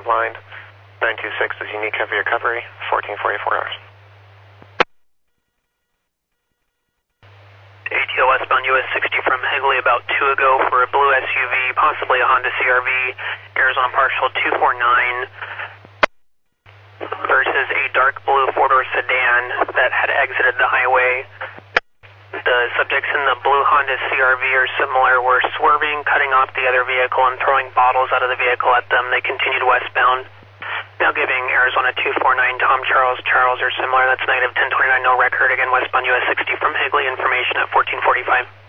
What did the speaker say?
blind. 926 is unique heavy recovery, 1444 hours. ATO westbound US 60 from Higley about 2 ago for a blue SUV, possibly a Honda CRV, Arizona partial 249 versus a dark blue four-door sedan that had exited the highway. The subjects in the blue Honda CRV are similar, were swerving, cutting off the other vehicle and throwing bottles out of the vehicle at them. They continued westbound. Now giving Arizona 249 Tom Charles are similar. That's negative 1029, no record. Again, westbound US 60 from Higley, information at 1445.